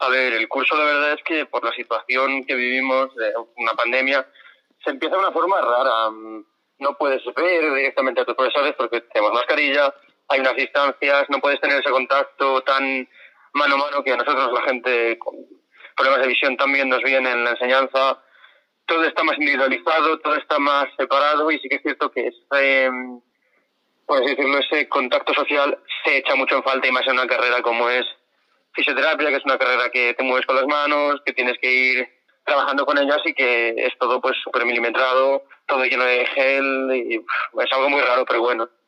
A ver, el curso la verdad es que por la situación que vivimos, de una pandemia, se empieza de una forma rara. No puedes ver directamente a tus profesores porque tenemos mascarilla, hay unas distancias, no puedes tener ese contacto tan mano a mano que a nosotros, la gente con problemas de visión, también nos viene en la enseñanza. Todo está más individualizado, todo está más separado y sí que es cierto que por así decirlo, ese contacto social se echa mucho en falta y más en una carrera como es fisioterapia, que es una carrera que te mueves con las manos, que tienes que ir trabajando con ellas y que es todo pues súper milimetrado, todo lleno de gel y es algo muy raro, pero bueno.